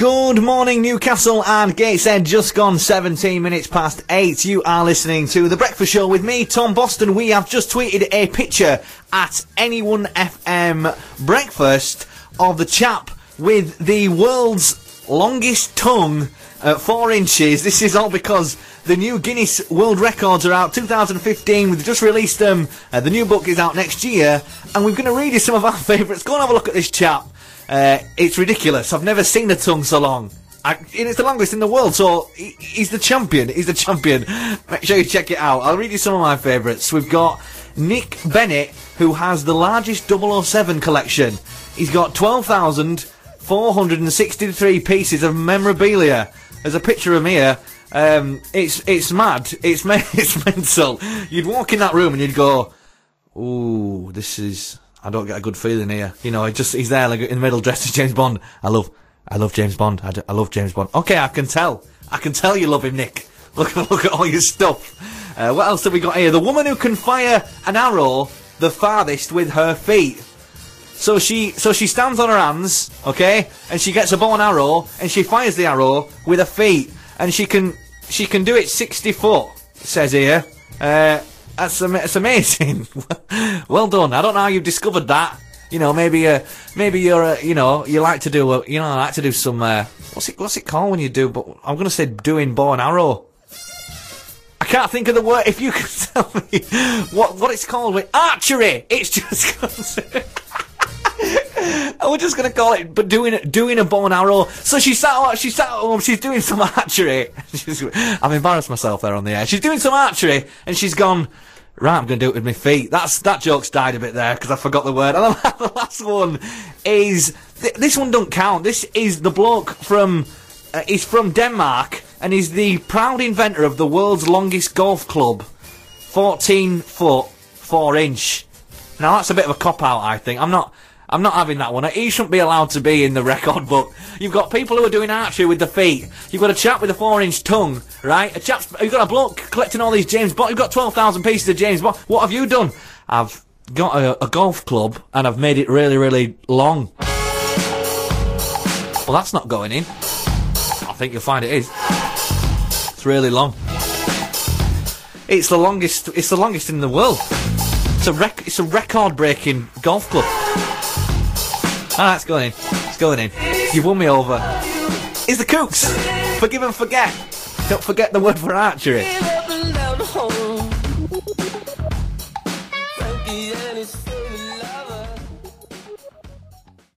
Good morning, Newcastle and Gateshead. Just gone 17 minutes past 8. You are listening to The Breakfast Show with me, Tom Boston. We have just tweeted a picture at Anyone FM Breakfast of the chap with the world's longest tongue at 4 inches. This is all because the new Guinness World Records are out, 2015. We've just released them. The new book is out next year, and we're going to read you some of our favourites. Go and have a look at this chap. It's ridiculous. I've never seen a tongue so long. And it's the longest in the world, so he's the champion. He's the champion. Make sure you check it out. I'll read you some of my favourites. We've got Nick Bennett, who has the largest 007 collection. He's got 12,463 pieces of memorabilia. There's a picture of him here. It's mad. It's mental. You'd walk in that room and you'd go, ooh, this is... I don't get a good feeling here. You know, he's there like in the middle dressed as James Bond. I love James Bond. I love James Bond. Okay, I can tell you love him, Nick. Look at all your stuff. What else have we got here? The woman who can fire an arrow the farthest with her feet. So she stands on her hands, okay, and she gets a bow and arrow, and she fires the arrow with her feet, and she can do it 60 foot. It says here. That's amazing. Well done. I don't know how you've discovered that. You know, maybe you're you like to do some what's it called when you do? But I'm going to say doing bow and arrow. I can't think of the word. If you can tell me what it's called with archery, it's just. We're just going to call it, but doing a bow and arrow. So she sat at home, she's doing some archery. I've embarrassed myself there on the air. She's doing some archery, and she's gone, right, I'm going to do it with my feet. That joke's died a bit there, because I forgot the word. And the last one is, this one don't count. This is the bloke from, he's from Denmark, and he's the proud inventor of the world's longest golf club. 14 foot, 4 inch. Now that's a bit of a cop-out, I think. I'm not having that one. He shouldn't be allowed to be in the record book. You've got people who are doing archery with the feet. You've got a chap with a 4-inch tongue, right? You've got a bloke collecting all these James Bond. You've got 12,000 pieces of James Bond. What have you done? I've got a golf club, and I've made it really, really long. Well, that's not going in. I think you'll find it is. It's really long. It's the longest in the world. It's a record-breaking golf club. Ah, it's going in. It's going in. You've won me over. It's the Kooks. Forgive and forget. Don't forget the word for archery.